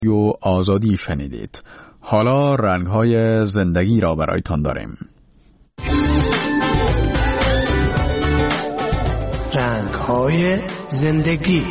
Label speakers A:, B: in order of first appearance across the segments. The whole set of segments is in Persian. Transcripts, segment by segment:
A: رادیو آزادی شنیدید. حالا رنگ‌های زندگی را برایتان داریم.
B: رنگ‌های زندگی.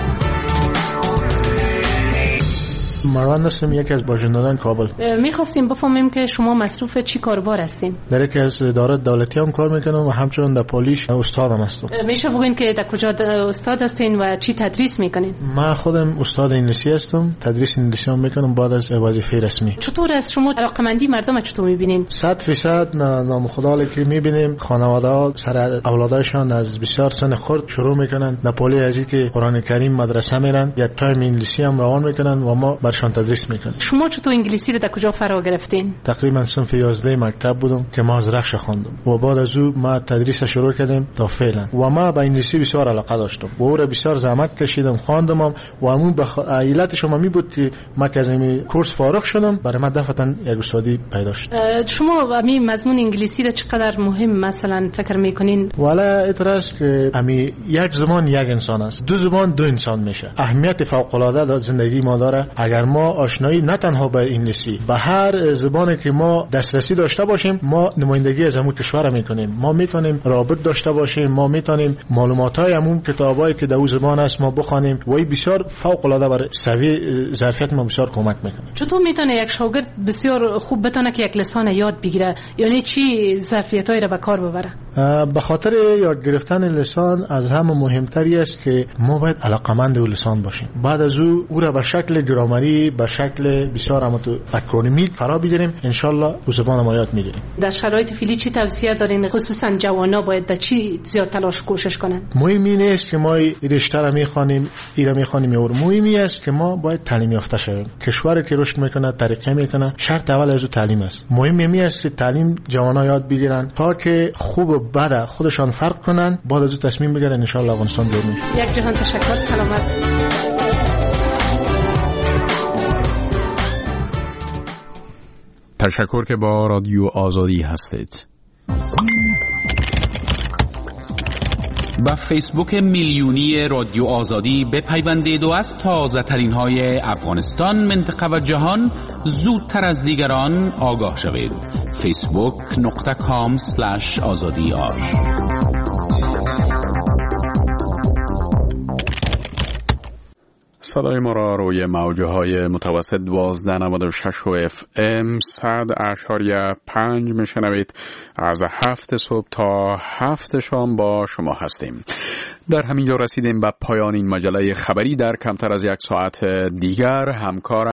C: مروان هستم، یکی از باشندگان کابل.
D: میخواستیم بفهمیم که شما مصروف چی کاروبار هستین؟
C: در یکی از ادارات دولتی هم کار میکنم و همچنین در پلیس استادم هستم.
D: میشه بگین که در کجا استاد هستین و چی تدریس میکنین؟
C: من خودم استاد انگلیسی هستم، تدریس انگلیسی هم میکنم بعد از وظیفه رسمی.
D: چطور از شما علاقمندی مردم چطور میبینین؟
C: 100% نام خدا که میبینیم خانواده ها سر اولادشان از بسیار سن خرد شروع میکنن در پلی ازی که قرآن کریم مدرسه میرن، یک تایم انگلیسی هم روان میکنن و ما برشان تدریس میکنیم.
D: شما چطور انگلیسی رو در کجا فرا گرفتین؟
C: تقریبا صنف 11 مکتب بودم که ما از رخش خواندم و بعد از او ما تدریس شروع کردیم تا فعلا و ما به انگلیسی بسیار علاقه داشتم و او را بسیار زحمت کشیدم، خواندم و همون علتش ما می بود که ما که از این کورس فارغ شدم برای من دفعتا یک استادی پیدا شد.
D: شما همین مضمون انگلیسی را چقدر مهم مثلا فکر میکنین؟
C: والا اعتراض که همین یک زبان یک انسان است، دو زبان دو انسان میشه. اهمیت فوق العاده در زندگی ما داره. اگر ما آشنایی نه تنها به انگلیسی، به هر زبانی که ما دسترسی داشته باشیم، ما نمایندگی از همون کشور میکنیم. ما میتونیم رابط داشته باشیم، ما میتونیم معلوماتای همون کتابایی که در اون زبان است ما بخوانیم و این بسیار فوق العاده برای سوی ظرفیت ما بسیار کمک میکنه.
D: چطور میتونه یک شاگرد بسیار خوب بتونه که یک لسان یاد بگیره؟ یعنی چی ظرفیتایی را به کار ببره؟
C: به خاطر یاد گرفتن لسان از همه مهمتری است که ما باید علاقمند به لسان باشیم. بعد از او را به شکل گرامری، به شکل بسیار اکرونیمیک فرا بگیریم، ان شاء الله او زبان ما یاد میگیریم.
D: در شرایط فعلی چی توصیه دارین؟ خصوصا جوانا باید در چی زیاد تلاش کوشش کنن؟
C: مهم این است که ما رشته را میخوانیم، ایرا میخوانیم، اور مهمی است که ما باید تعلیم یافته شویم. کشوری که رشد میکنه، ترقی میکنه، شرط اول از تعلیم است. مهم این است که تعلیم جوانا یاد بگیرن تا که خوب و بد خودشان فرق کنن، بعد از تصمیم بگیرن ان شاء الله افغانستان جور میشه.
D: یک جهان تشکر، سلامت.
A: تشکر که با رادیو آزادی هستید.
E: با فیسبوک میلیونی رادیو آزادی بپیوندید و از تازه ترین های افغانستان، منطقه و جهان زودتر از دیگران آگاه شوید. facebook.com/azadi.
A: صدای ما را روی موجه های متوسط 1296 و FM 100.5 میشنوید. از 7 صبح تا 7 شام با شما هستیم. در همین جا رسیدیم به پایان این مجله خبری. در کمتر از یک ساعت دیگر همکار